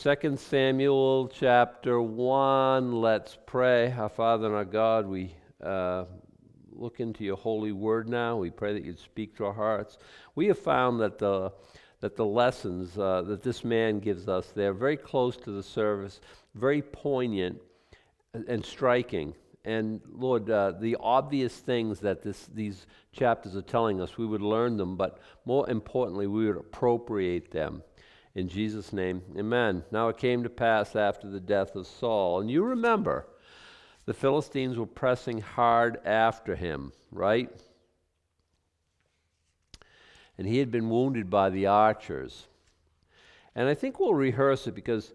2 Samuel chapter 1. Let's pray. Our Father and our God, we look into your holy word now. We pray that you'd speak to our hearts. We have found that the lessons that this man gives us, they're very close to the service, very poignant and striking. And Lord, the obvious things that these chapters are telling us, we would learn them, but more importantly, we would appropriate them. In Jesus' name, amen. Now it came to pass after the death of Saul, and you remember, the Philistines were pressing hard after him, right? And he had been wounded by the archers. And I think we'll rehearse it because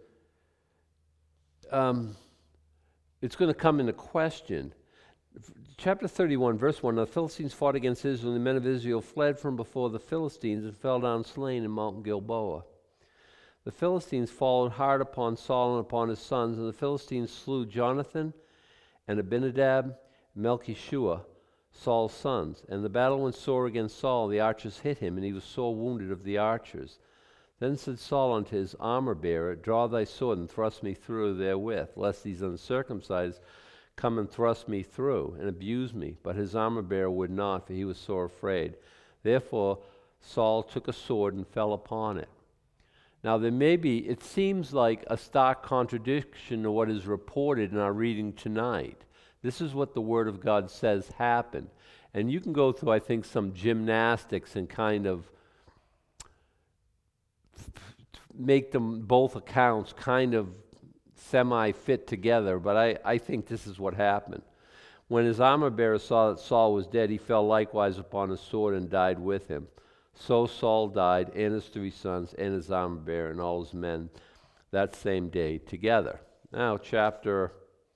it's going to come into question. Chapter 31, verse 1, the Philistines fought against Israel, and the men of Israel fled from before the Philistines and fell down slain in Mount Gilboa. The Philistines followed hard upon Saul and upon his sons, and the Philistines slew Jonathan and Abinadab and Melchishua, Saul's sons. And the battle went sore against Saul. The archers hit him, and he was sore wounded of the archers. Then said Saul unto his armor-bearer, Draw thy sword and thrust me through therewith, lest these uncircumcised come and thrust me through and abuse me. But his armor-bearer would not, for he was sore afraid. Therefore Saul took a sword and fell upon it. Now it seems like a stark contradiction to what is reported in our reading tonight. This is what the Word of God says happened. And you can go through, I think, some gymnastics and kind of make them both accounts kind of semi-fit together, but I think this is what happened. When his armor-bearer saw that Saul was dead, he fell likewise upon his sword and died with him. So Saul died, and his 3 sons, and his armor-bearer, and all his men that same day together. Now, chapter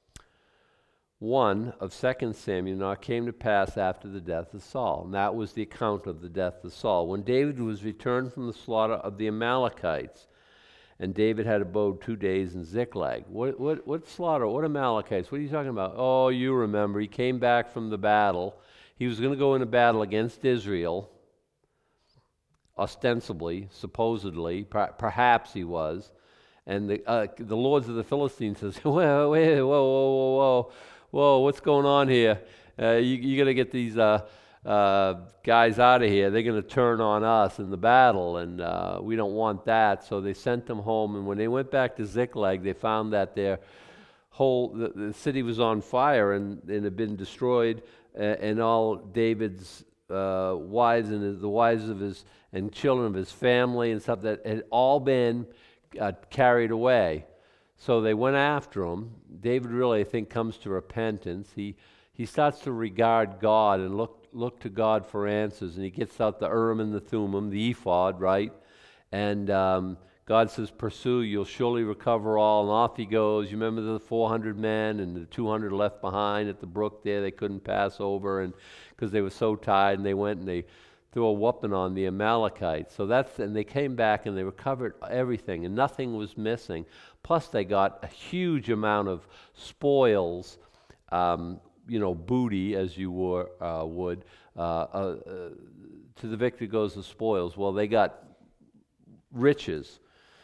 1 of 2 Samuel. Now it came to pass after the death of Saul, and that was the account of the death of Saul. When David was returned from the slaughter of the Amalekites, and David had abode 2 days in Ziklag. What slaughter? What Amalekites? What are you talking about? Oh, you remember, he came back from the battle. He was going to go into battle against Israel, ostensibly, supposedly, perhaps he was. And the lords of the Philistines says, whoa, what's going on here? You got to get these guys out of here. They're going to turn on us in the battle, and we don't want that. So they sent them home, and when they went back to Ziklag, they found that their the city was on fire and had been destroyed, and all David's wives and the wives of his and children of his family and stuff that had all been carried away. So they went after him. David really, I think, comes to repentance. He starts to regard God and look to God for answers, and he gets out the Urim and the Thummim, the ephod, right? And God says, pursue, you'll surely recover all, and off he goes. You remember the 400 men and the 200 left behind at the brook there, they couldn't pass over, and because they were so tired, and they went and they threw a whooping on the Amalekites. And they came back and they recovered everything, and nothing was missing. Plus they got a huge amount of spoils, booty, as you would. To the victor goes the spoils. Well, they got riches.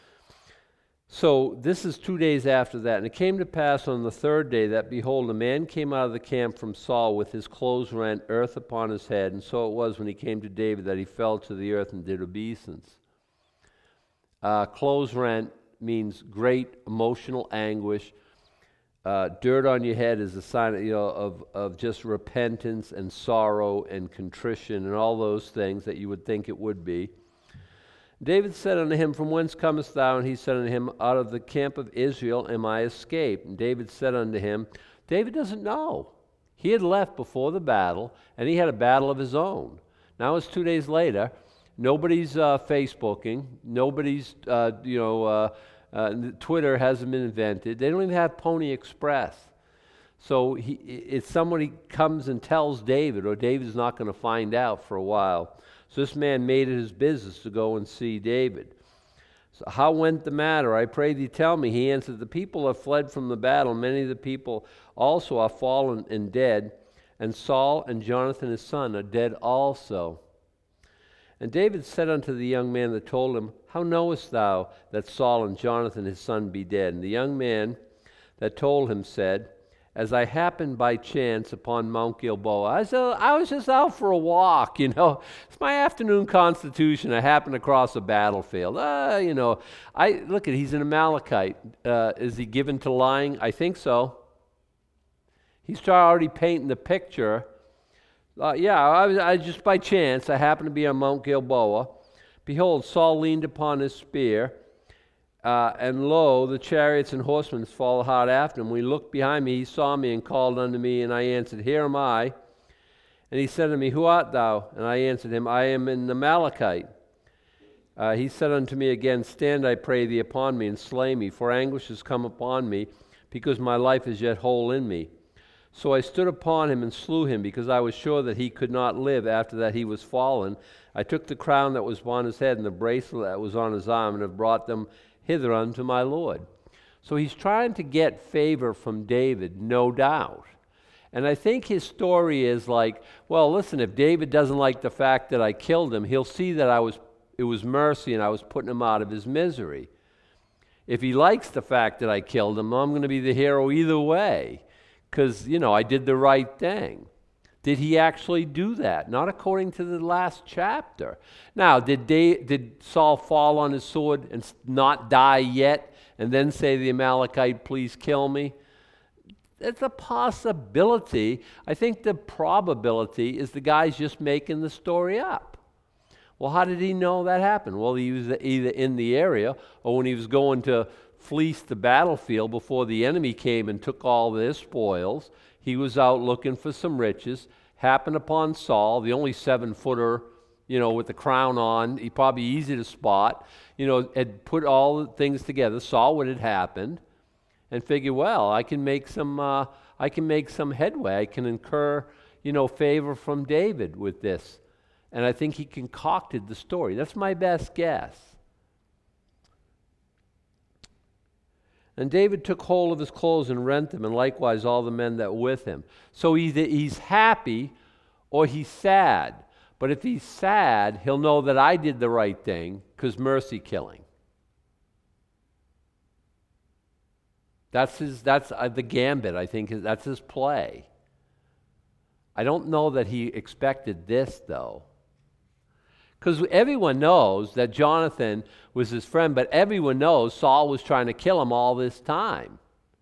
So this is 2 days after that. And it came to pass on the 3rd day that, behold, a man came out of the camp from Saul with his clothes rent, earth upon his head. And so it was when he came to David that he fell to the earth and did obeisance. Clothes rent means great emotional anguish. Dirt on your head is a sign of just repentance and sorrow and contrition and all those things that you would think it would be. David said unto him, From whence comest thou? And he said unto him, Out of the camp of Israel am I escaped. And David said unto him, David doesn't know. He had left before the battle, and he had a battle of his own. Now it's 2 days later. Nobody's Facebooking. Nobody's, Twitter hasn't been invented. They don't even have Pony Express. So it's somebody comes and tells David, or David's not going to find out for a while. So this man made it his business to go and see David. So how went the matter? I pray thee tell me. He answered, The people have fled from the battle. Many of the people also are fallen and dead. And Saul and Jonathan his son are dead also. And David said unto the young man that told him, How knowest thou that Saul and Jonathan his son be dead? And the young man that told him said, As I happened by chance upon Mount Gilboa. I was just out for a walk, It's my afternoon constitution. I happened across a battlefield. He's an Amalekite. Is he given to lying? I think so. He's already painting the picture. I just by chance, I happened to be on Mount Gilboa. Behold, Saul leaned upon his spear, and lo, the chariots and horsemen followed hard after him. When he looked behind me, he saw me and called unto me, and I answered, Here am I. And he said unto me, Who art thou? And I answered him, I am an Amalekite. He said unto me again, Stand, I pray thee, upon me, and slay me, for anguish is come upon me, because my life is yet whole in me. So I stood upon him and slew him, because I was sure that he could not live after that he was fallen. I took the crown that was upon his head and the bracelet that was on his arm, and have brought them hither unto my Lord. So he's trying to get favor from David, no doubt. And I think his story is like, well, listen, if David doesn't like the fact that I killed him, he'll see that it was mercy and I was putting him out of his misery. If he likes the fact that I killed him, I'm going to be the hero either way. Because, I did the right thing. Did he actually do that? Not according to the last chapter. Now, did Saul fall on his sword and not die yet, and then say to the Amalekite, please kill me? It's a possibility. I think the probability is the guy's just making the story up. Well, how did he know that happened? Well, he was either in the area, or when he was going to fleece the battlefield before the enemy came and took all their spoils, he was out looking for some riches, happened upon Saul, the only 7-footer, with the crown on. He probably easy to spot, had put all the things together, saw what had happened, and figured, well, I can make some headway. I can incur, favor from David with this. And I think he concocted the story. That's my best guess. And David took hold of his clothes and rent them, and likewise all the men that were with him. So either he's happy or he's sad. But if he's sad, he'll know that I did the right thing, because mercy killing. That's the gambit, I think. That's his play. I don't know that he expected this, though. Because everyone knows that Jonathan was his friend, but everyone knows Saul was trying to kill him all this time.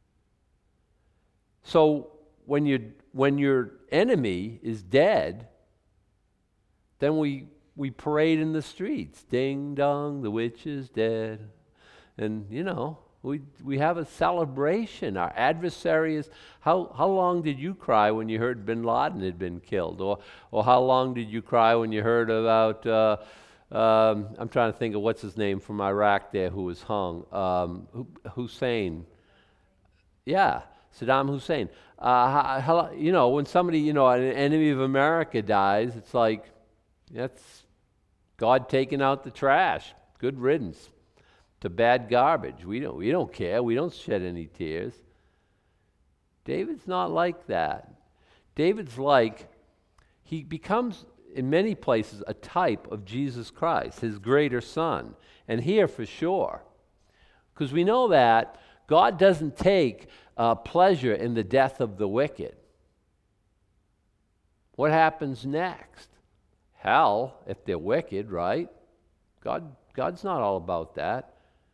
So when your enemy is dead, then we parade in the streets. Ding dong, the witch is dead. And, we have a celebration. Our adversary is... How long did you cry when you heard bin Laden had been killed? Or how long did you cry when you heard about... I'm trying to think of what's his name from Iraq there who was hung. Hussein. Yeah, Saddam Hussein. When somebody, an enemy of America dies, it's like, that's God taking out the trash. Good riddance to bad garbage. We don't care. We don't shed any tears. David's not like that. David's like, he becomes, in many places, a type of Jesus Christ, his greater son. And here for sure. Because we know that God doesn't take pleasure in the death of the wicked. What happens next? Hell, if they're wicked, right? God's not all about that.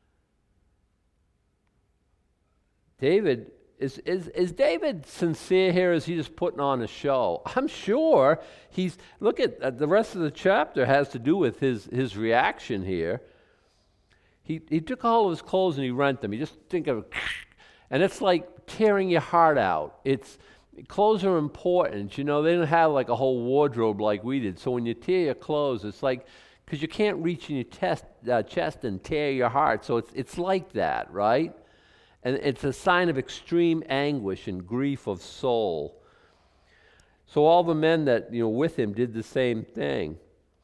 David, is David sincere here? Is he just putting on a show? I'm sure he's, look at the rest of the chapter has to do with his reaction here. He took all of his clothes and he rent them. You just think of it, and it's like tearing your heart out. Clothes are important. They don't have like a whole wardrobe like we did. So when you tear your clothes, it's like, because you can't reach in your chest and tear your heart. So it's like that, right? And it's a sign of extreme anguish and grief of soul. So all the men that with him did the same thing.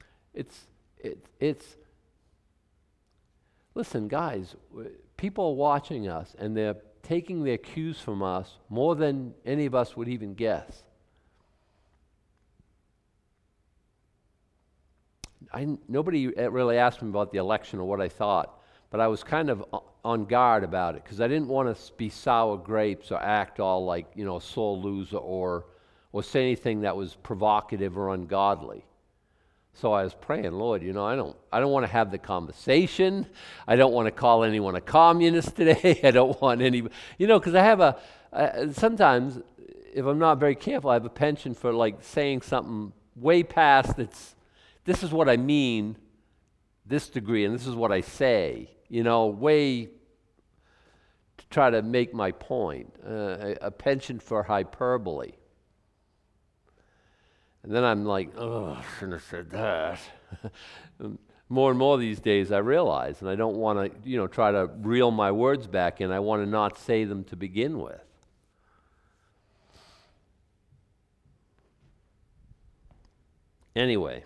Listen, guys, people are watching us, and they're taking their cues from us more than any of us would even guess. nobody really asked me about the election or what I thought, but I was kind of on guard about it because I didn't want to be sour grapes or act all like, a sore loser or say anything that was provocative or ungodly. So I was praying, Lord, I don't want to have the conversation. I don't want to call anyone a communist today. I don't want any, because I have sometimes, if I'm not very careful, I have a penchant for like saying something way past this is what I mean, this degree, and this is what I say, way to try to make my point, a penchant for hyperbole. And then I'm like, I shouldn't have said that. More and more these days I realize, and I don't want to, try to reel my words back in. I want to not say them to begin with. Anyway,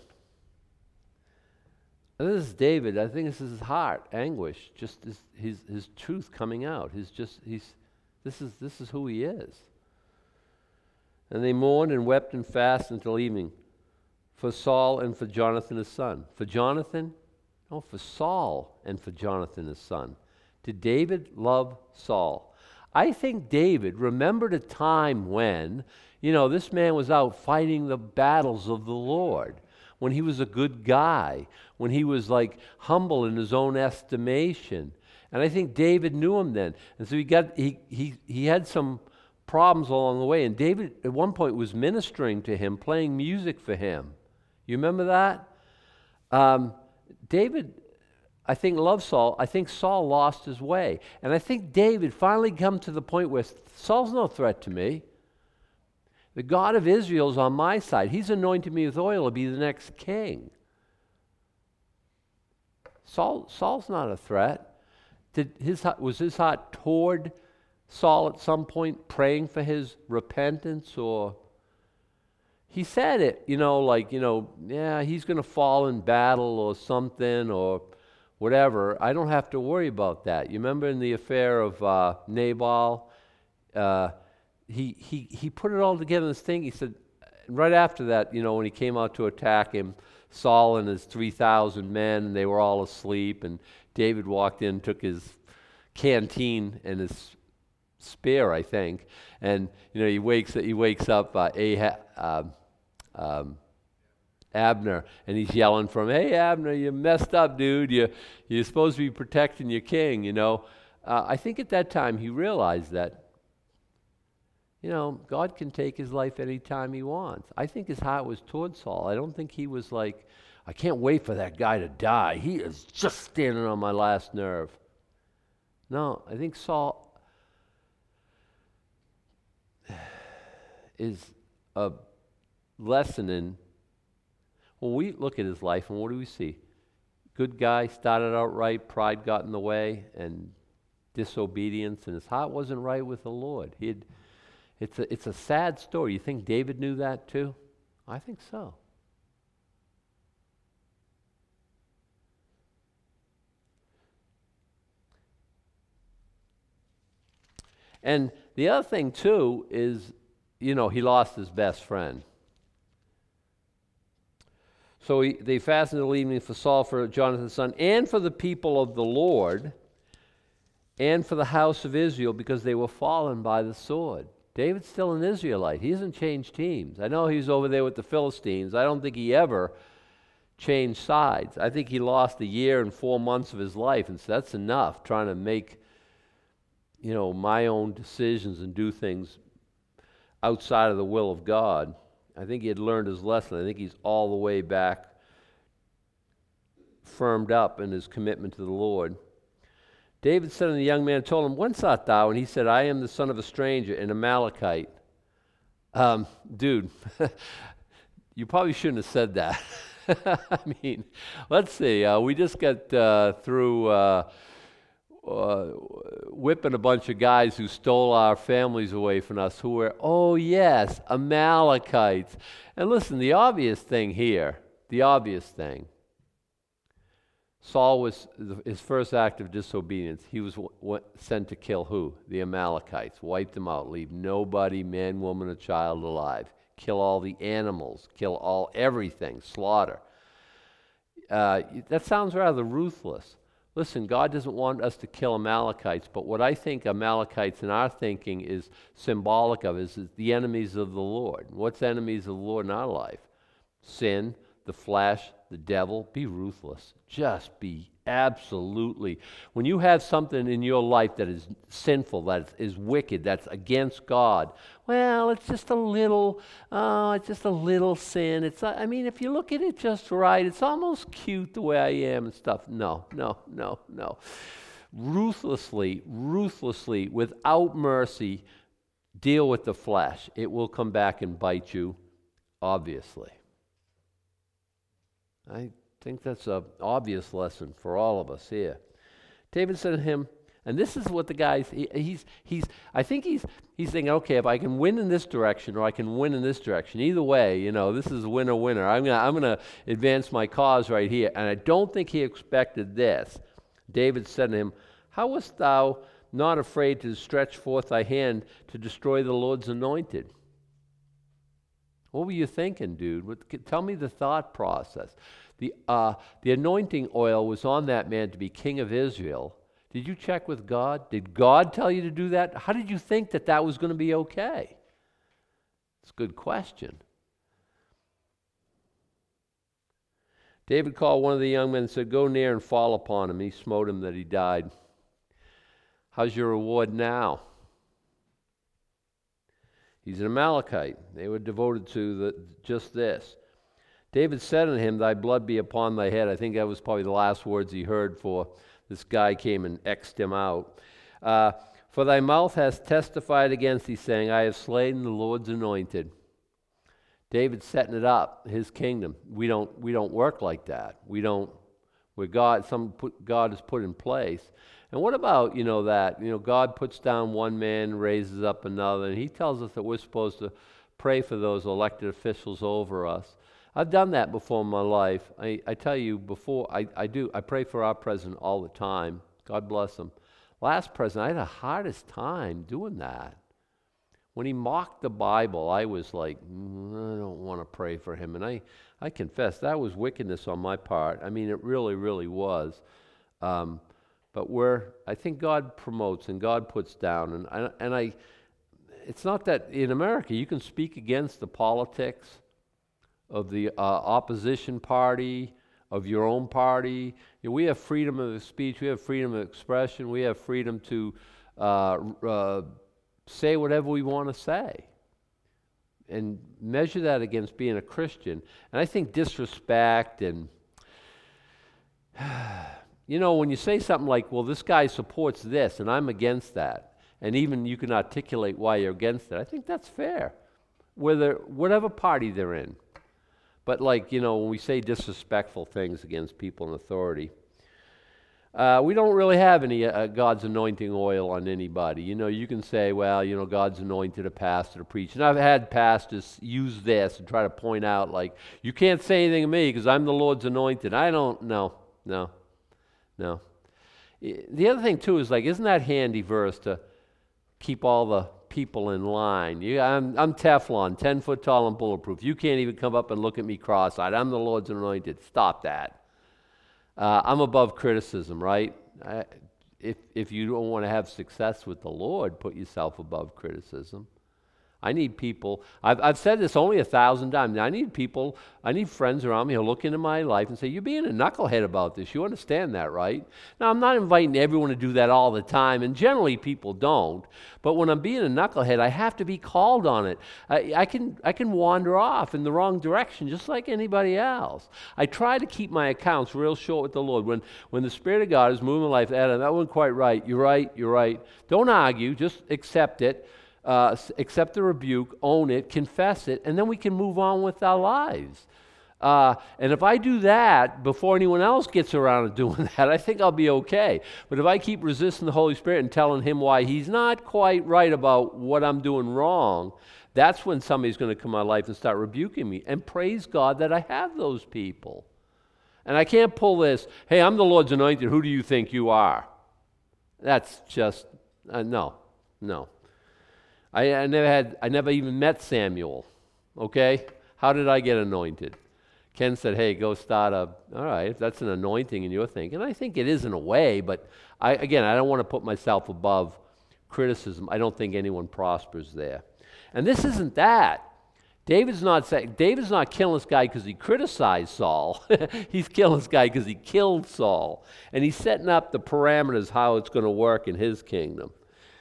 this is David. I think this is his heart anguish, just his truth coming out. This is who he is. And they mourned and wept and fasted until evening for Saul and for Jonathan his son. For Jonathan? No, for Saul and for Jonathan his son. Did David love Saul? I think David remembered a time when, this man was out fighting the battles of the Lord, when he was a good guy, when he was like humble in his own estimation. And I think David knew him then. And so he had some problems along the way. And David, at one point, was ministering to him, playing music for him. You remember that? David, I think, loved Saul. I think Saul lost his way. And I think David finally come to the point where Saul's no threat to me. The God of Israel's on my side. He's anointed me with oil to be the next king. Saul's not a threat. Was his heart toward Saul at some point praying for his repentance? Or he said it, he's going to fall in battle or something or whatever. I don't have to worry about that. You remember in the affair of Nabal, he put it all together in this thing. He said, right after that, when he came out to attack him, Saul and his 3,000 men, they were all asleep, and David walked in, took his canteen and his spear, I think, and he wakes up Abner, and he's yelling for him, "Hey Abner, you messed up, dude. You're supposed to be protecting your king." I think at that time he realized that God can take his life any time he wants. I think his heart was toward Saul. I don't think he was like, I can't wait for that guy to die. He is just standing on my last nerve. No, I think Saul is a lesson in, when we look at his life, and what do we see? Good guy, started out right, pride got in the way, and disobedience, and his heart wasn't right with the Lord. It's a sad story. You think David knew that too? I think so. And the other thing too is, he lost his best friend. So they fasted until evening for Saul, for Jonathan's son, and for the people of the Lord, and for the house of Israel, because they were fallen by the sword. David's still an Israelite. He hasn't changed teams. I know he's over there with the Philistines. I don't think he ever changed sides. I think he lost a year and 4 months of his life, and so that's enough, trying to make, my own decisions and do things outside of the will of God. I think he had learned his lesson. I think he's all the way back, firmed up in his commitment to the Lord. David said unto the young man, told him, "Whence art thou?" And he said, "I am the son of a stranger, an Amalekite." Dude, you probably shouldn't have said that. I mean, let's see. We just got through whipping a bunch of guys who stole our families away from us, who were, Amalekites. And listen, the obvious thing, Saul was his first act of disobedience. He was sent to kill who? The Amalekites. Wipe them out. Leave nobody, man, woman, or child alive. Kill all the animals. Kill everything. Slaughter. that sounds rather ruthless. Listen, God doesn't want us to kill Amalekites, but what I think Amalekites in our thinking is symbolic of is the enemies of the Lord. What's enemies of the Lord in our life? Sin, the flesh, the devil. Be ruthless. Just be absolutely. When you have something in your life that is sinful, that is wicked, that's against God, well, it's just a little sin. I mean, if you look at it just right, it's almost cute the way I am and stuff. No. Ruthlessly, without mercy, deal with the flesh. It will come back and bite you, obviously. I think that's an obvious lesson for all of us here. David said to him, and this is what the guy's, I think he's thinking, okay, if I can win in this direction or I can win in this direction, either way, this is winner. I'm gonna advance my cause right here. And I don't think he expected this. David said to him, how wast thou not afraid to stretch forth thy hand to destroy the Lord's anointed? What were you thinking, dude? Tell me the thought process. The anointing oil was on that man to be king of Israel. Did you check with God? Did God tell you to do that? How did you think that was going to be okay? It's a good question. David called one of the young men and said, go near and fall upon him. He smote him that he died. How's your reward now? He's an Amalekite. They were devoted to just this. David said unto him, thy blood be upon thy head. I think that was probably the last words he heard for this guy came and X'd him out. For thy mouth has testified against thee, saying, I have slain the Lord's anointed. David's setting it up, his kingdom. We don't work like that. Where God is put in place. And what about, that, God puts down one man, raises up another, and he tells us that we're supposed to pray for those elected officials over us. I've done that before in my life. I tell you, before I pray for our president all the time. God bless him. Last president, I had the hardest time doing that. When he mocked the Bible, I was like, I don't want to pray for him. And I confess, that was wickedness on my part. I mean, it really, really was. But I think God promotes and God puts down. And it's not that in America you can speak against the politics of the opposition party, of your own party. We have freedom of speech, we have freedom of expression, we have freedom to say whatever we want to say. And measure that against being a Christian. And I think disrespect and, when you say something like, well, this guy supports this and I'm against that, and even you can articulate why you're against it, I think that's fair, whatever party they're in. But when we say disrespectful things against people in authority, we don't really have any God's anointing oil on anybody. You can say, well, God's anointed a pastor to preach. And I've had pastors use this and try to point out, you can't say anything to me because I'm the Lord's anointed. I don't, no. The other thing, too, is isn't that handy verse to keep all the people in line? I'm Teflon, 10 foot tall and bulletproof. You can't even come up and look at me cross-eyed. I'm the Lord's anointed. Stop that. I'm above criticism, right? If you don't want to have success with the Lord, put yourself above criticism. I need people. I've said this only 1,000 times. I need friends around me who look into my life and say, you're being a knucklehead about this. You understand that, right? Now, I'm not inviting everyone to do that all the time, and generally people don't. But when I'm being a knucklehead, I have to be called on it. I can wander off in the wrong direction just like anybody else. I try to keep my accounts real short with the Lord. When the Spirit of God is moving my life, Adam, that wasn't quite right. You're right. Don't argue. Just accept it. Accept the rebuke, own it, confess it, and then we can move on with our lives. And if I do that before anyone else gets around to doing that, I think I'll be okay. But if I keep resisting the Holy Spirit and telling him why he's not quite right about what I'm doing wrong, that's when somebody's going to come in my life and start rebuking me. And praise God that I have those people. And I can't pull this, hey, I'm the Lord's anointed, who do you think you are? That's just, no. I never even met Samuel, okay? How did I get anointed? Ken said, hey, go start all right, if that's an anointing and you're thinking, I think it is in a way, but I don't want to put myself above criticism. I don't think anyone prospers there. And this isn't that. David's not killing this guy because he criticized Saul. He's killing this guy because he killed Saul. And he's setting up the parameters how it's going to work in his kingdom.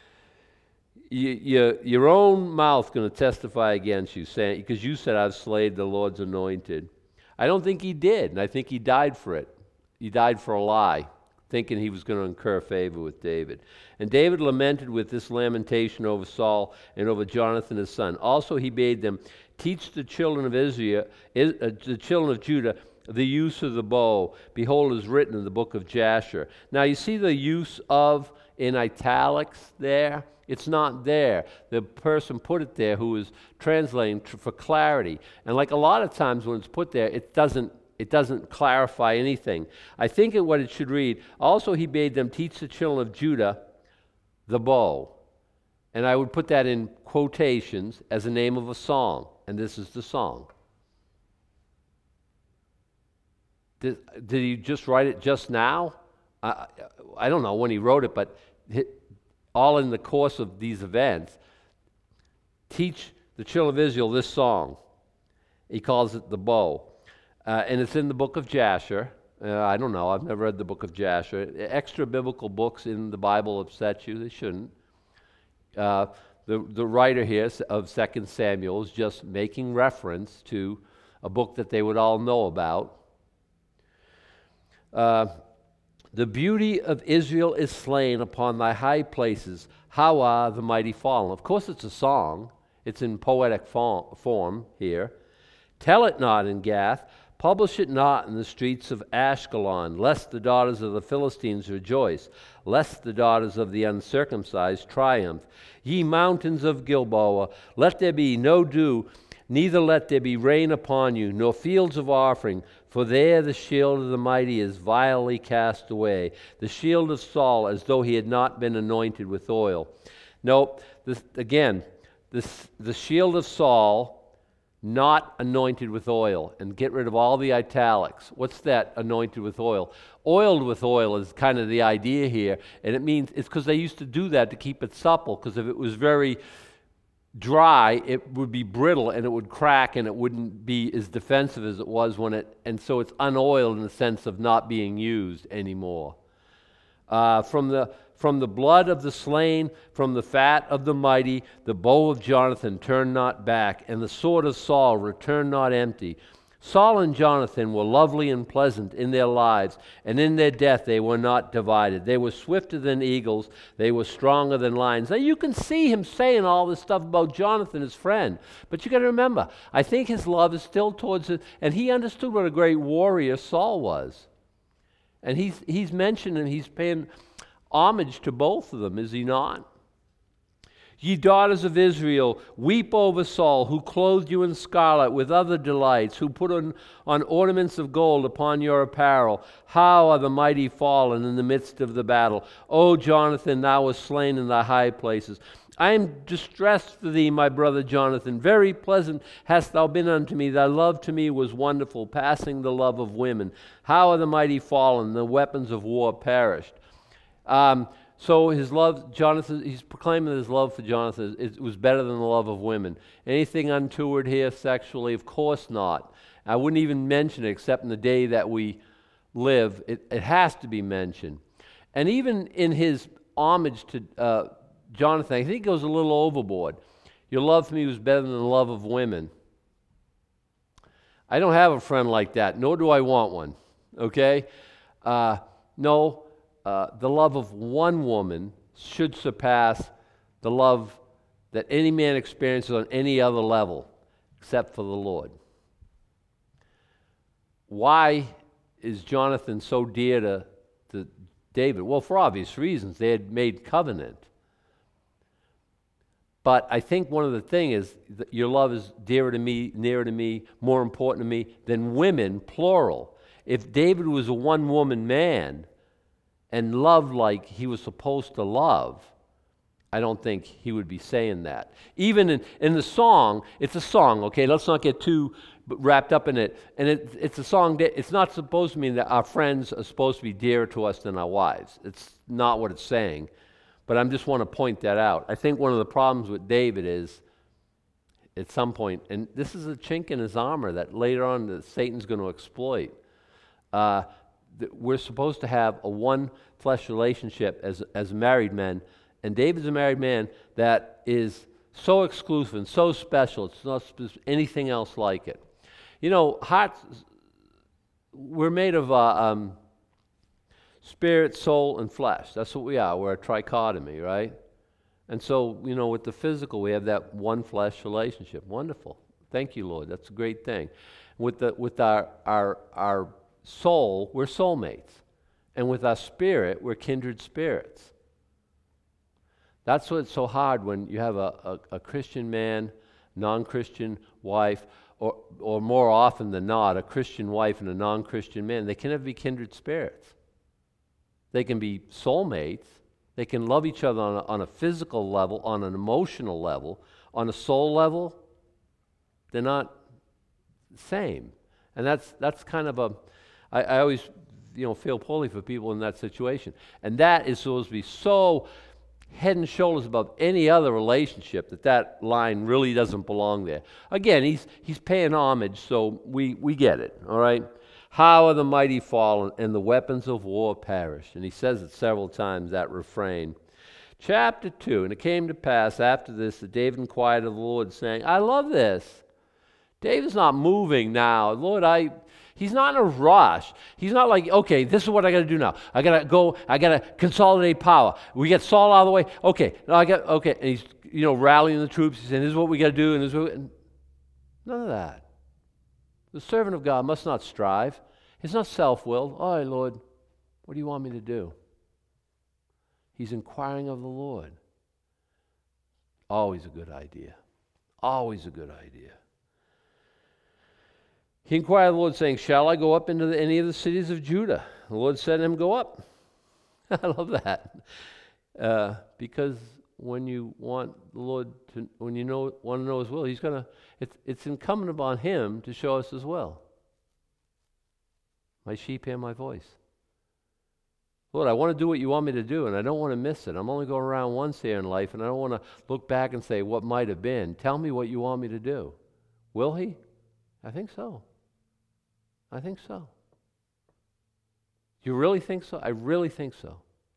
Your own mouth going to testify against you, saying, because you said, I've slayed the Lord's anointed. I don't think he did, and I think he died for it. He died for a lie, thinking he was going to incur favor with David. And David lamented with this lamentation over Saul and over Jonathan his son. Also he bade them teach the children of Israel, the children of Judah, the use of the bow. Behold, is written in the book of Jasher. Now you see the use of in italics there? It's not there. The person put it there who is translating for clarity. And like a lot of times when it's put there, it doesn't clarify anything. I think what it should read, also he bade them teach the children of Judah the bow. And I would put that in quotations as a name of a song. And this is the song. Did he just write it just now? I don't know when he wrote it, but all in the course of these events, teach the children of Israel this song. He calls it the bow. And it's in the book of Jasher. I don't know. I've never read the book of Jasher. Extra biblical books in the Bible upset you. They shouldn't. The writer here of 2 Samuel is just making reference to a book that they would all know about. The beauty of Israel is slain upon thy high places. How are the mighty fallen? Of course it's a song. It's in poetic form here. Tell it not in Gath. Publish it not in the streets of Ashkelon, lest the daughters of the Philistines rejoice, lest the daughters of the uncircumcised triumph. Ye mountains of Gilboa, let there be no dew, neither let there be rain upon you, nor fields of offering, for there the shield of the mighty is vilely cast away, the shield of Saul, as though he had not been anointed with oil. Nope, the shield of Saul, not anointed with oil. And get rid of all the italics. What's that, anointed with oil? Oiled with oil is kind of the idea here. And it means, it's because they used to do that to keep it supple, because if it was very dry, it would be brittle and it would crack and it wouldn't be as defensive as it was and so it's unoiled in the sense of not being used anymore. From the blood of the slain, from the fat of the mighty, the bow of Jonathan turn not back, and the sword of Saul return not empty. Saul and Jonathan were lovely and pleasant in their lives, and in their death they were not divided. They were swifter than eagles, they were stronger than lions. Now you can see him saying all this stuff about Jonathan, his friend, but you got to remember, I think his love is still towards it, and he understood what a great warrior Saul was. And he's mentioned and he's paying homage to both of them, is he not? Ye daughters of Israel, weep over Saul, who clothed you in scarlet with other delights, who put on ornaments of gold upon your apparel. How are the mighty fallen in the midst of the battle? O Jonathan, thou wast slain in thy high places. I am distressed for thee, my brother Jonathan. Very pleasant hast thou been unto me. Thy love to me was wonderful, passing the love of women. How are the mighty fallen? The weapons of war perished. So his love, Jonathan, he's proclaiming his love for Jonathan. It was better than the love of women. Anything untoward here sexually? Of course not. I wouldn't even mention it except in the day that we live. It has to be mentioned. And even in his homage to Jonathan, I think he goes a little overboard. Your love for me was better than the love of women. I don't have a friend like that, nor do I want one. Okay? No. The love of one woman should surpass the love that any man experiences on any other level except for the Lord. Why is Jonathan so dear to David? Well, for obvious reasons. They had made covenant. But I think one of the things is that your love is dearer to me, nearer to me, more important to me than women, plural. If David was a one-woman man and loved like he was supposed to love, I don't think he would be saying that. Even in the song, it's a song, okay? Let's not get too wrapped up in it. And it's a song that it's not supposed to mean that our friends are supposed to be dearer to us than our wives. It's not what it's saying. But I just want to point that out. I think one of the problems with David is, at some point, and this is a chink in his armor that later on that Satan's going to exploit. We're supposed to have a one-flesh relationship as married men, and David's a married man that is so exclusive and so special. It's not anything else like it. You know, hearts, we're made of spirit, soul, and flesh. That's what we are. We're a trichotomy, right? And so, you know, with the physical, we have that one flesh relationship. Wonderful. Thank you, Lord. That's a great thing. With our soul, we're soulmates. And with our spirit, we're kindred spirits. That's what's so hard when you have a Christian man, non-Christian wife, or more often than not, a Christian wife and a non-Christian man. They can never be kindred spirits. They can be soulmates. They can love each other on a physical level, on an emotional level, on a soul level. They're not the same. And that's kind of I always feel poorly for people in that situation. And that is supposed to be so head and shoulders above any other relationship that line really doesn't belong there. Again, he's paying homage, so we get it, all right? How are the mighty fallen and the weapons of war perished? And he says it several times, that refrain. Chapter 2, and it came to pass after this that David inquired of the Lord, saying, I love this. David's not moving now. Lord, he's not in a rush. He's not like, okay, this is what I got to do now. I got to consolidate power. We get Saul out of the way. Okay. And he's, rallying the troops. He's saying, this is what we got to do. And none of that. The servant of God must not strive. He's not self-willed. All right, Lord, what do you want me to do? He's inquiring of the Lord. Always a good idea. Always a good idea. He inquired of the Lord, saying, shall I go up into any of the cities of Judah? The Lord said to him, go up. I love that. Because when you want the Lord to, want to know His will, He's gonna. It's incumbent upon Him to show us His will. My sheep hear my voice. Lord, I want to do what you want me to do, and I don't want to miss it. I'm only going around once here in life, and I don't want to look back and say what might have been. Tell me what you want me to do. Will He? I think so. I think so. You really think so? I really think so.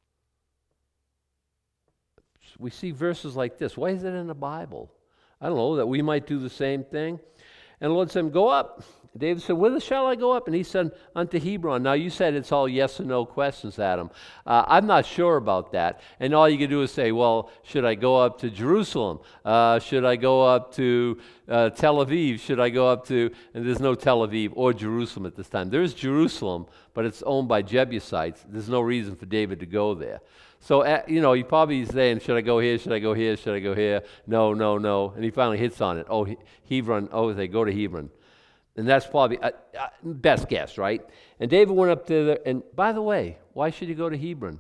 We see verses like this. Why is it in the Bible? I don't know, that we might do the same thing. And the Lord said, go up. David said, whither shall I go up? And he said, unto Hebron. Now you said it's all yes or no questions, Adam. I'm not sure about that. And all you can do is say, well, should I go up to Jerusalem? Should I go up to Tel Aviv? Should I go up to, and there's no Tel Aviv or Jerusalem at this time. There's Jerusalem, but it's owned by Jebusites. There's no reason for David to go there. So, he probably is saying, should I go here? Should I go here? Should I go here? No. And he finally hits on it. Oh, Hebron. Oh, they go to Hebron. And that's probably best guess, right? And David went up there. And by the way, why should he go to Hebron?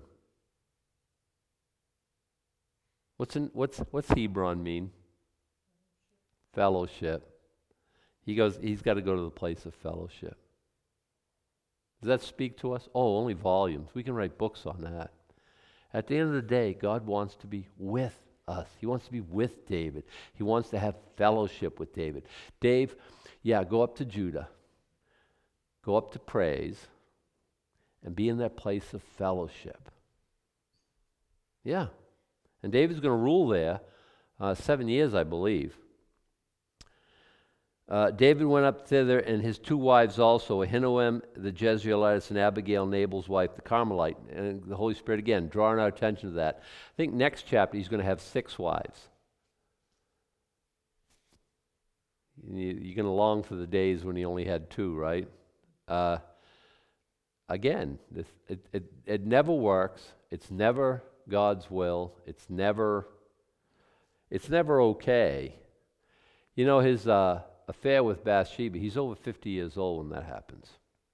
What's Hebron mean? Fellowship. He's got to go to the place of fellowship. Does that speak to us? Oh, only volumes. We can write books on that. At the end of the day, God wants to be with us. He wants to be with David. He wants to have fellowship with David. Dave, go up to Judah. Go up to praise and be in that place of fellowship. Yeah. And David's going to rule there 7 years, I believe. David went up thither, and his two wives also, Ahinoam the Jezreelitess and Abigail, Nabal's wife, the Carmelite. And the Holy Spirit, again, drawing our attention to that. I think next chapter he's going to have 6 wives. You're going to long for the days when he only had 2, right? Again, it never works. It's never God's will. It's never okay. His affair with Bathsheba, he's over 50 years old when that happens.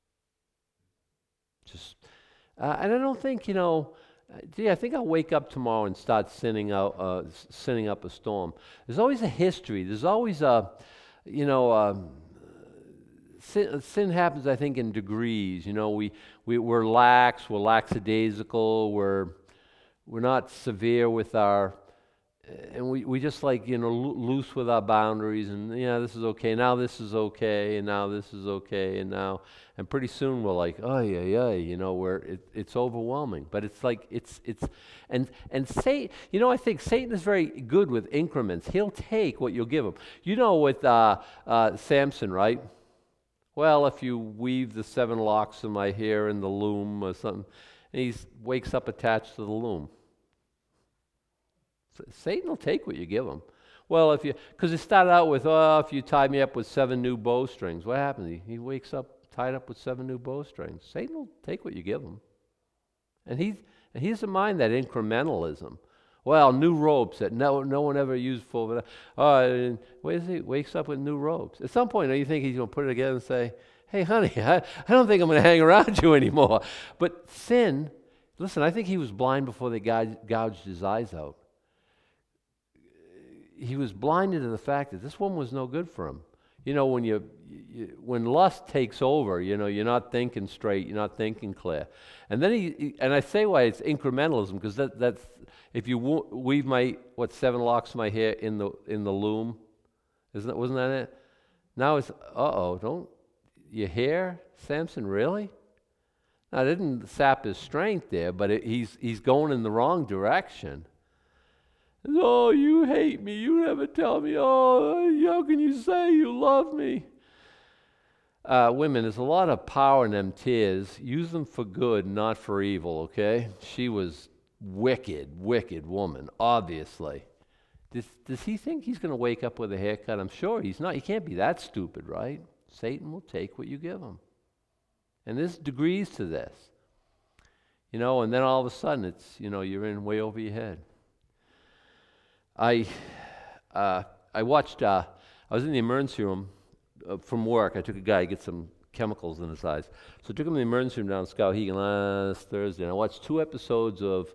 And I don't think, I think I'll wake up tomorrow and start sinning up a storm. There's always a history. There's always sin happens, I think, in degrees. You know, we're lax, we're lackadaisical, we're not severe with our, and we just like, you know, loose with our boundaries, and yeah, this is okay, now this is okay, and now this is okay, and pretty soon we're like, oh yeah, you know, where it's overwhelming. But it's like, and say, you know, I think Satan is very good with increments. He'll take what you'll give him. You know, with Samson, right? Well, if you weave the 7 locks of my hair in the loom or something, and he wakes up attached to the loom. Satan will take what you give him. Well, because it started out with, oh, if you tie me up with 7 new bowstrings, what happens? He wakes up tied up with 7 new bowstrings. Satan will take what you give him. And he doesn't mind that incrementalism. Well, new ropes that no one ever used before. And he wakes up with new ropes. At some point, don't you think he's going to put it together and say, hey, honey, I don't think I'm going to hang around you anymore. But sin, listen, I think he was blind before they gouged his eyes out. He was blinded to the fact that this woman was no good for him. You know, when lust takes over, you know, you're not thinking straight, you're not thinking clear. And then and I say why it's incrementalism, because that's if you weave 7 locks of my hair in the loom, wasn't that it? Now it's don't your hair, Samson, really? Now it didn't sap his strength there, but he's going in the wrong direction. Oh, you hate me. You never tell me. Oh, how can you say you love me? Women, there's a lot of power in them tears. Use them for good, not for evil, okay? She was wicked woman, obviously. Does he think he's going to wake up with a haircut? I'm sure he's not. He can't be that stupid, right? Satan will take what you give him. And there's degrees to this. You know, and then all of a sudden it's, you know, you're in way over your head. I watched, I was in the emergency room from work. I took a guy to get some chemicals in his eyes. So I took him to the emergency room down in Skowhegan last Thursday, and I watched 2 episodes of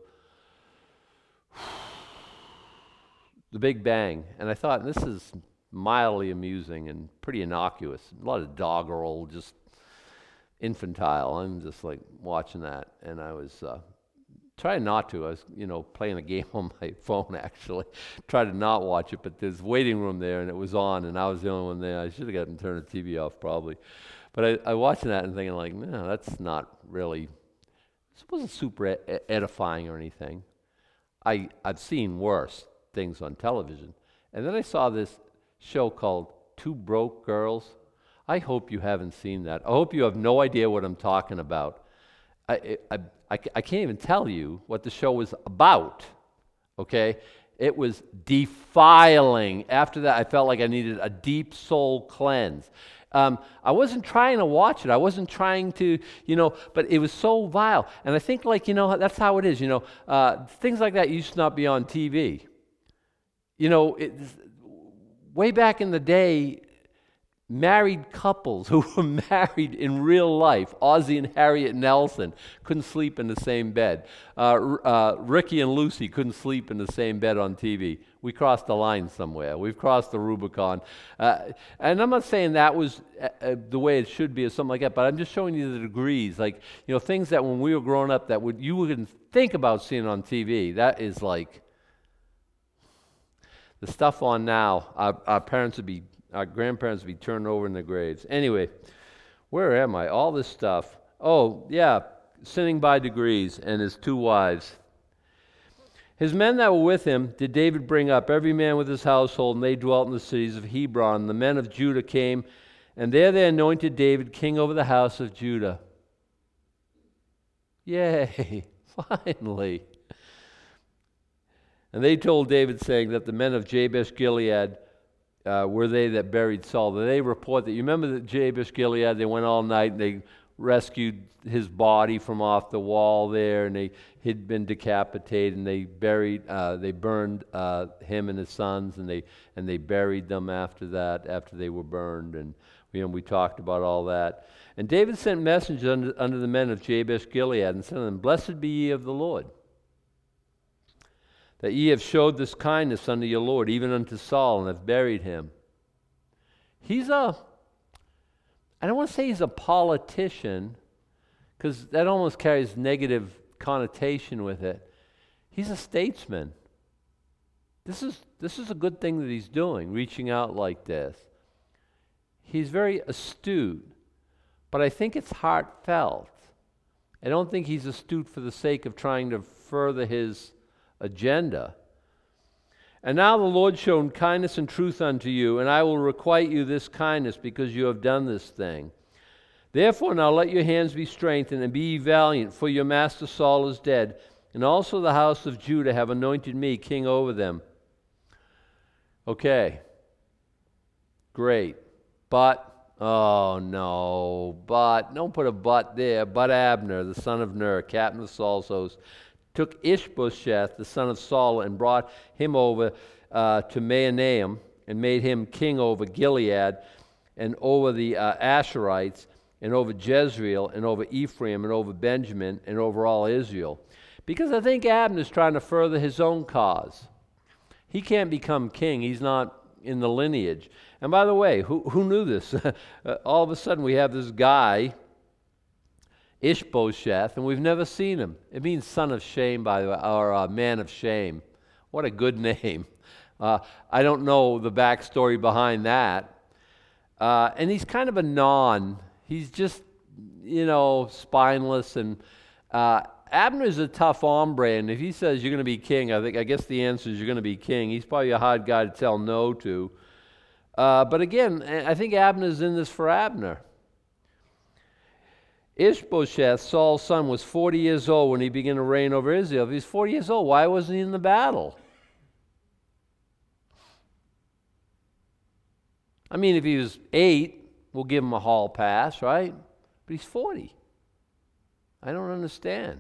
The Big Bang. And I thought, this is mildly amusing and pretty innocuous. A lot of doggerel, just infantile. I'm just like watching that, and I was trying not to. I was, you know, playing a game on my phone, actually. Tried to not watch it, but there's waiting room there, and it was on, and I was the only one there. I should have gotten turned the TV off, probably. But I watching that and thinking, like, no, that's not really, it wasn't super edifying or anything. I've seen worse things on television. And then I saw this show called Two Broke Girls. I hope you haven't seen that. I hope you have no idea what I'm talking about. I can't even tell you what the show was about, okay? It was defiling. After that, I felt like I needed a deep soul cleanse. I wasn't trying to watch it. I wasn't trying to, you know, but it was so vile. And I think, like, you know, that's how it is, you know. Things like that used to not be on TV. You know, way back in the day, married couples who were married in real life, Ozzie and Harriet Nelson, couldn't sleep in the same bed. Ricky and Lucy couldn't sleep in the same bed on TV. We crossed the line somewhere. We've crossed the Rubicon. And I'm not saying that was the way it should be or something like that, but I'm just showing you the degrees. Like, you know, things that when we were growing up that you wouldn't think about seeing on TV. That is like the stuff on now. Our grandparents would be turned over in their graves. Anyway, where am I? All this stuff. Oh, yeah, sinning by degrees, and his 2 wives. His men that were with him did David bring up, every man with his household, and they dwelt in the cities of Hebron. The men of Judah came, and there they anointed David king over the house of Judah. Yay, finally. And they told David, saying that the men of Jabesh Gilead were they that buried Saul. They report that, you remember that Jabesh Gilead, they went all night and they rescued his body from off the wall there, and he'd been decapitated, and they burned him and his sons, and they buried them after that, after they were burned, and we talked about all that. And David sent messengers unto the men of Jabesh Gilead, and said to them, Blessed be ye of the Lord, that ye have showed this kindness unto your Lord, even unto Saul, and have buried him. He's I don't want to say he's a politician, because that almost carries negative connotation with it. He's a statesman. This is a good thing that he's doing, reaching out like this. He's very astute, but I think it's heartfelt. I don't think he's astute for the sake of trying to further his agenda. And now the Lord shown kindness and truth unto you, and I will requite you this kindness because you have done this thing. Therefore now let your hands be strengthened, and be ye valiant, for your master Saul is dead, and also the house of Judah have anointed me king over them. Okay, great. But, oh no, but, don't put a but there, but Abner, the son of Ner, captain of Saul's host, took Ishbosheth, the son of Saul, and brought him over to Mahanaim, and made him king over Gilead, and over the Asherites, and over Jezreel, and over Ephraim, and over Benjamin, and over all Israel. Because I think Abner's trying to further his own cause. He can't become king. He's not in the lineage. And by the way, who knew this? All of a sudden we have this guy, Ishbosheth, and we've never seen him. It means son of shame, by the way, or man of shame. What a good name. I don't know the backstory behind that. And he's kind of a he's just, spineless. And Abner's a tough hombre, and if he says you're going to be king, I guess the answer is you're going to be king. He's probably a hard guy to tell no to. But again, I think Abner's in this for Abner. Ishbosheth, Saul's son, was 40 years old when he began to reign over Israel. If he's 40 years old, why wasn't he in the battle? I mean, if he was 8, we'll give him a hall pass, right? But he's 40. I don't understand.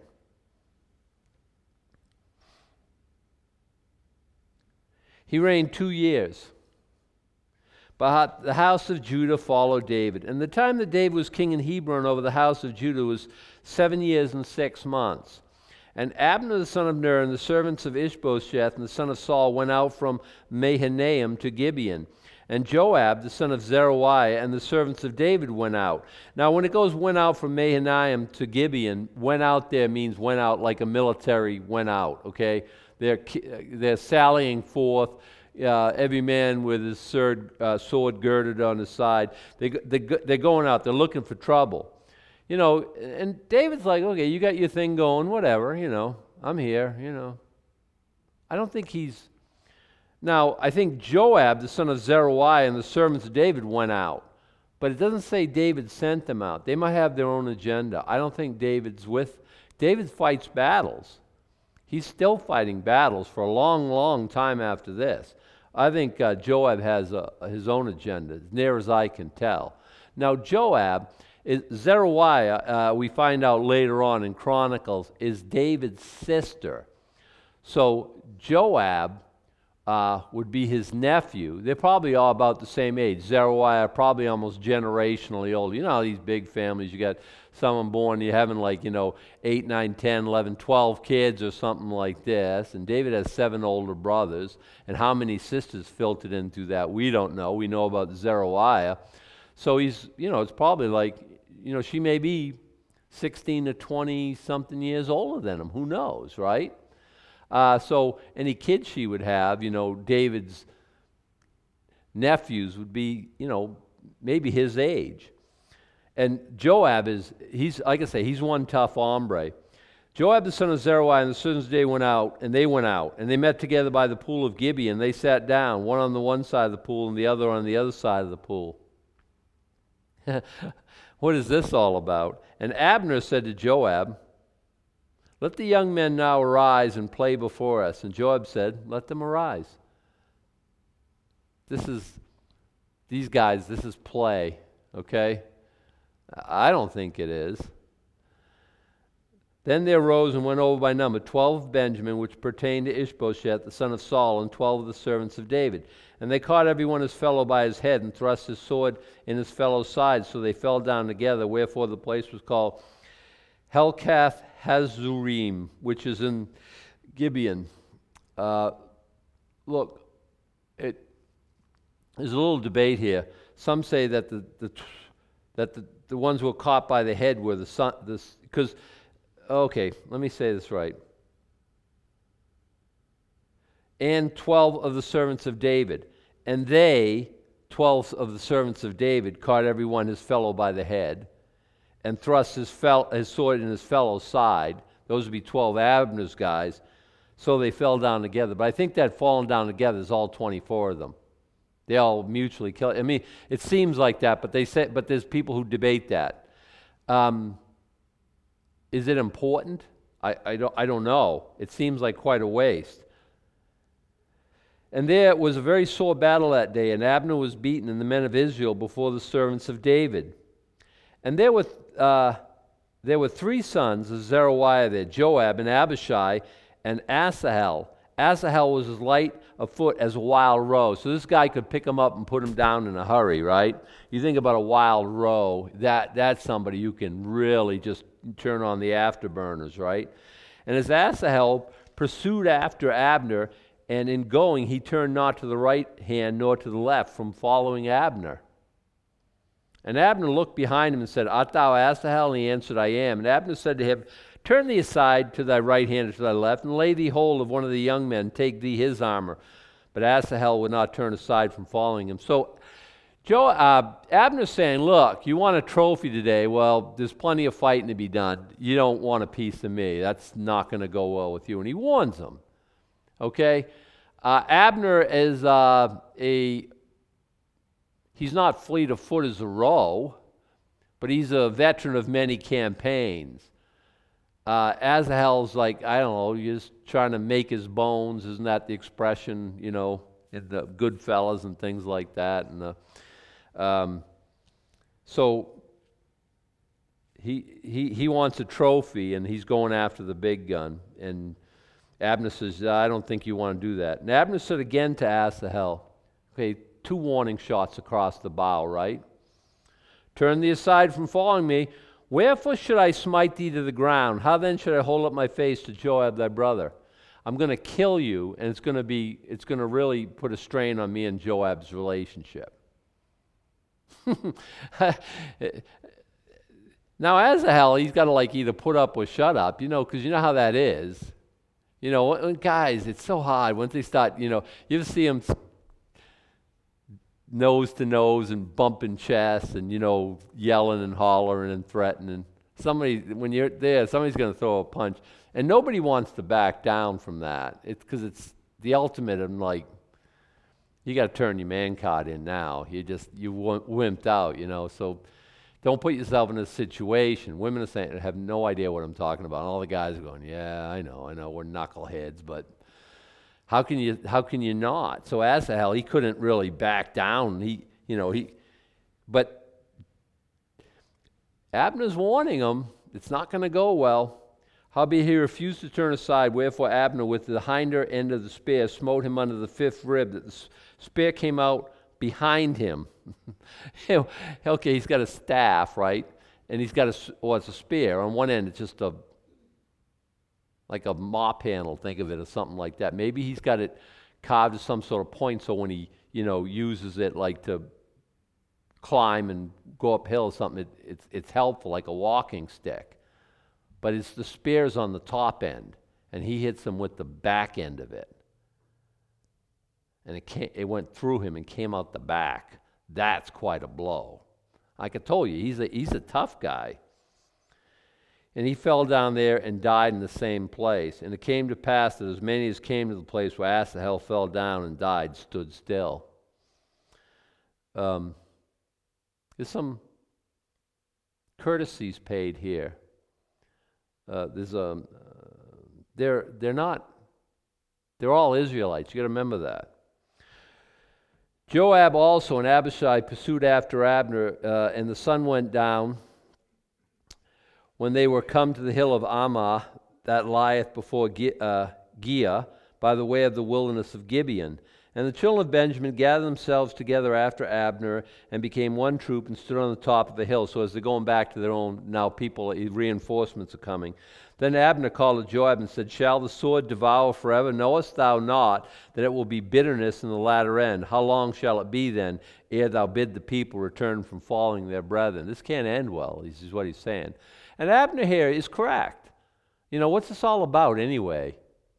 He reigned 2 years. But the house of Judah followed David. And the time that David was king in Hebron over the house of Judah was 7 years and 6 months. And Abner the son of Ner and the servants of Ishbosheth and the son of Saul went out from Mahanaim to Gibeon. And Joab the son of Zeruiah and the servants of David went out. Now when it goes went out from Mahanaim to Gibeon, went out there means went out like a military went out, okay? They're sallying forth. Every man with his sword girded on his side. They're going out. They're looking for trouble. And David's like, okay, you got your thing going, whatever, I'm here, I don't think he's... Now, I think Joab, the son of Zeruiah, and the servants of David went out. But it doesn't say David sent them out. They might have their own agenda. I don't think David fights battles. He's still fighting battles for a long, long time after this. I think Joab has his own agenda, as near as I can tell. Now, Zeruiah, we find out later on in Chronicles, is David's sister. So Joab would be his nephew. They're probably all about the same age. Zeruiah probably almost generationally old. You know how these big families, you got someone born, you're having 8, 9, 10, 11, 12 kids or something like this. And David has 7 older brothers. And how many sisters filtered in through that, we don't know. We know about Zeruiah. So he's, it's probably she may be 16 to 20 something years older than him. Who knows, right? So any kids she would have, David's nephews would be, maybe his age. And Joab he's like I say, he's one tough hombre. Joab the son of Zeruiah and the servants of David went out, and they met together by the pool of Gibeon. They sat down, one on the one side of the pool and the other on the other side of the pool. What is this all about? And Abner said to Joab, let the young men now arise and play before us. And Joab said, let them arise. These guys, this is play, okay? I don't think it is. Then they arose and went over by number 12 of Benjamin, which pertained to Ishbosheth, the son of Saul, and 12 of the servants of David. And they caught every one his fellow by his head, and thrust his sword in his fellow's side, so they fell down together, wherefore the place was called Helkath Hazurim, which is in Gibeon. Look, there's a little debate here. Some say that that the ones who were caught by the head were the son, because, okay, let me say this right. And 12 of the servants of David. And they, 12 of the servants of David, caught every one his fellow by the head, and thrust his sword in his fellow's side. Those would be 12 Abner's guys. So they fell down together. But I think that falling down together is all 24 of them. They all mutually killed. I mean, it seems like that, but there's people who debate that. Is it important? I don't know. It seems like quite a waste. And there was a very sore battle that day, and Abner was beaten, and the men of Israel before the servants of David. And there were 3 sons of Zeruiah there, Joab and Abishai and Asahel. Asahel was as light of foot as a wild roe. So this guy could pick him up and put him down in a hurry, right? You think about a wild roe, that's somebody you can really just turn on the afterburners, right? And as Asahel pursued after Abner, and in going he turned not to the right hand nor to the left from following Abner. And Abner looked behind him and said, Art thou Asahel? And he answered, I am. And Abner said to him, Turn thee aside to thy right hand or to thy left, and lay thee hold of one of the young men, take thee his armor. But Asahel would not turn aside from following him. So Abner's saying, look, you want a trophy today? Well, there's plenty of fighting to be done. You don't want a piece of me. That's not going to go well with you. And he warns them. Okay? Abner is he's not fleet of foot as a roe, but he's a veteran of many campaigns. Asahel's like, I don't know, he's just trying to make his bones. Isn't that the expression, in the Goodfellas and things like that? And so he wants a trophy, and he's going after the big gun. And Abner says, I don't think you want to do that. And Abner said again to Asahel, okay, 2 warning shots across the bow, right? Turn thee aside from following me. Wherefore should I smite thee to the ground? How then should I hold up my face to Joab thy brother? I'm going to kill you, and it's going to really put a strain on me and Joab's relationship. Now, Asahel, he's got to either put up or shut up, because you know how that is. Guys, it's so hard once they start, you ever see them nose to nose and bumping chests and, yelling and hollering and threatening. When you're there, somebody's going to throw a punch. And nobody wants to back down from that. It's because it's the ultimate of you got to turn your man card in now. You wimped out, so don't put yourself in a situation. Women are saying, have no idea what I'm talking about. And all the guys are going, yeah, I know, we're knuckleheads, but how can you not? So Asahel, he couldn't really back down. But Abner's warning him, it's not going to go well. Howbeit he refused to turn aside, wherefore Abner with the hinder end of the spear smote him under the 5th rib, that the spear came out behind him. Okay, he's got a staff, right? And he's got it's a spear. On one end, it's just like a mop handle, think of it as something like that. Maybe he's got it carved to some sort of point, so when he, uses it to climb and go uphill or something, it's helpful, like a walking stick. But it's the spear's on the top end, and he hits him with the back end of it. And it went through him and came out the back. That's quite a blow. Like I told you, he's a tough guy. And he fell down there and died in the same place. And it came to pass that as many as came to the place where Asahel fell down and died stood still. There's some courtesies paid here. They're all Israelites. You got to remember that. Joab also and Abishai pursued after Abner, and the sun went down when they were come to the hill of Ammah that lieth before Giah by the way of the wilderness of Gibeon. And the children of Benjamin gathered themselves together after Abner and became one troop and stood on the top of the hill. So as they're going back to their own, now people, reinforcements are coming. Then Abner called to Joab and said, Shall the sword devour forever? Knowest thou not that it will be bitterness in the latter end? How long shall it be then, ere thou bid the people return from following their brethren? This can't end well, this is what he's saying. And Abner here is correct. You know, what's this all about anyway?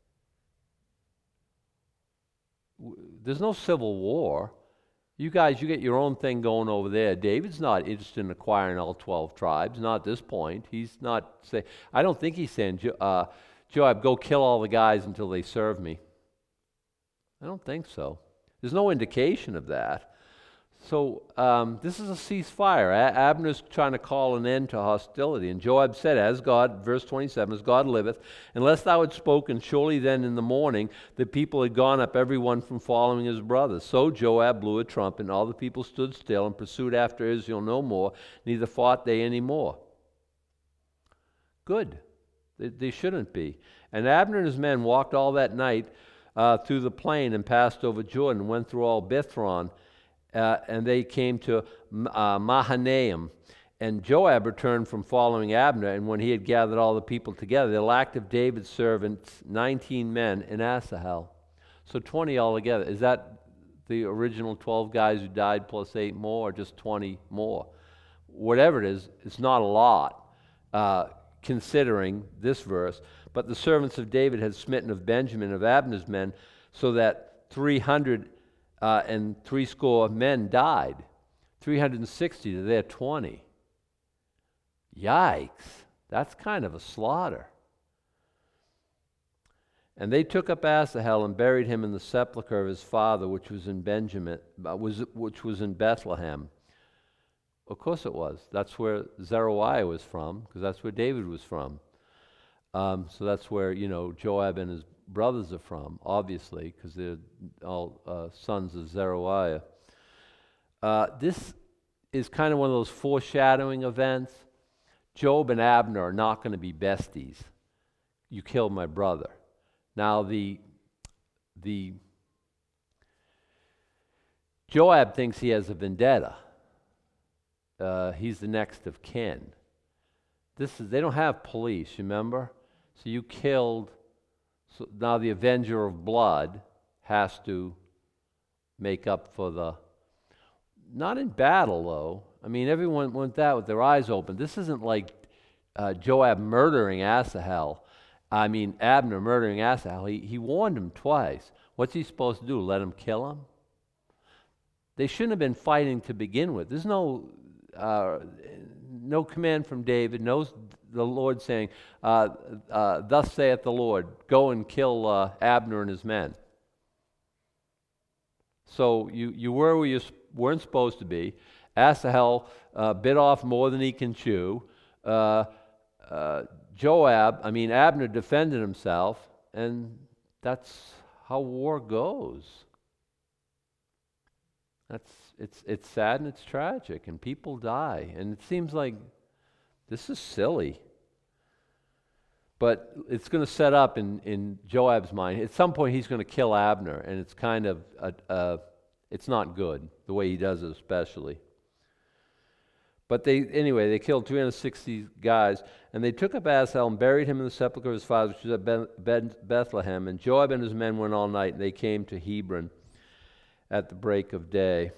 There's no civil war. You guys, you get your own thing going over there. David's not interested in acquiring all 12 tribes, not at this point. He's not saying, I don't think he's saying, Joab, go kill all the guys until they serve me. I don't think so. There's no indication of that. So this is a ceasefire. Abner's trying to call an end to hostility. And Joab said, as God, verse 27, as God liveth, unless thou had spoken, surely then in the morning the people had gone up every one from following his brothers. So Joab blew a trumpet, and all the people stood still and pursued after Israel no more, neither fought they any more. Good. They shouldn't be. And Abner and his men walked all that night through the plain and passed over Jordan and went through all Bithron. And they came to Mahanaim. And Joab returned from following Abner, and when he had gathered all the people together, there lacked of David's servants 19 men in Asahel. So 20 altogether. Is that the original 12 guys who died plus 8 more, or just 20 more? Whatever it is, it's not a lot, considering this verse. But the servants of David had smitten of Benjamin, of Abner's men, so that 300 and 60 men died. 360 to their 20. Yikes. That's kind of a slaughter. And they took up Asahel and buried him in the sepulchre of his father, which was in which was in Bethlehem. Of course it was. That's where Zeruiah was from, because that's where David was from. So that's where, Joab and his brothers are from, obviously, because they're all sons of Zeruiah. This is kind of one of those foreshadowing events. Joab and Abner are not going to be besties. You killed my brother. Now the Joab thinks he has a vendetta. He's the next of kin. They don't have police, remember? So you killed. So now the avenger of blood has to make up for not in battle though. I mean, everyone went that with their eyes open. This isn't like Joab murdering Asahel. I mean, Abner murdering Asahel. He warned him twice. What's he supposed to do? Let him kill him? They shouldn't have been fighting to begin with. There's no command from David, no the Lord saying, thus saith the Lord, go and kill Abner and his men. So you were where you weren't supposed to be. Asahel bit off more than he can chew. Abner defended himself, and that's how war goes. It's sad and it's tragic, and people die, and it seems like this is silly. But it's going to set up in Joab's mind. At some point, he's going to kill Abner, and it's kind of it's not good the way he does it, especially. But they killed 360 guys, and they took up Asahel and buried him in the sepulchre of his father, which was at Bethlehem. And Joab and his men went all night, and they came to Hebron at the break of day.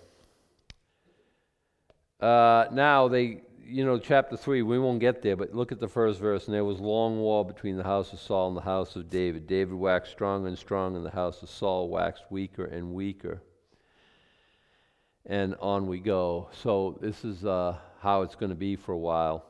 Now chapter 3, we won't get there, but look at the first verse. And there was long war between the house of Saul and the house of David. David waxed stronger and stronger, and the house of Saul waxed weaker and weaker. And on we go. So this is how it's going to be for a while.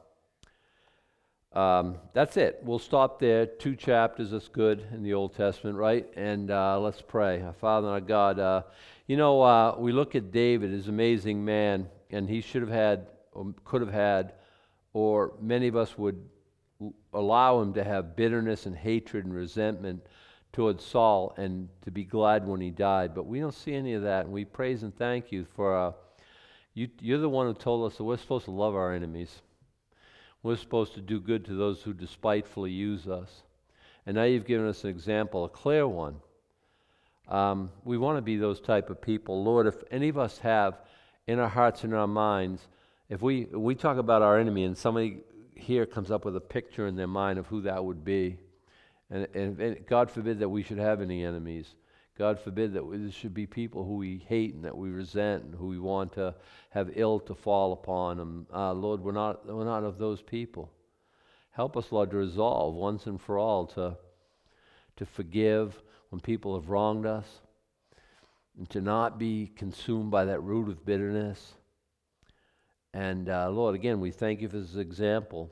That's it. We'll stop there. 2 chapters, that's good in the Old Testament, right? And let's pray. Our Father and our God, we look at David, his amazing man, and he should have had, or could have had, or many of us would allow him to have bitterness and hatred and resentment towards Saul and to be glad when he died. But we don't see any of that, and we praise and thank you for you're the one who told us that we're supposed to love our enemies. We're supposed to do good to those who despitefully use us. And now you've given us an example, a clear one, We want to be those type of people. Lord, if any of us have in our hearts and our minds, if we talk about our enemy and somebody here comes up with a picture in their mind of who that would be, and God forbid that we should have any enemies. God forbid that there should be people who we hate and that we resent and who we want to have ill to fall upon them. Lord, we're not of those people. Help us, Lord, to resolve once and for all to forgive when people have wronged us, and to not be consumed by that root of bitterness. And Lord, again, we thank you for this example.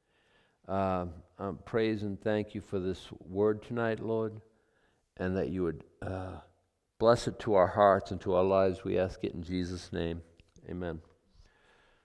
Praise and thank you for this word tonight, Lord, and that you would bless it to our hearts and to our lives. We ask it in Jesus' name. Amen.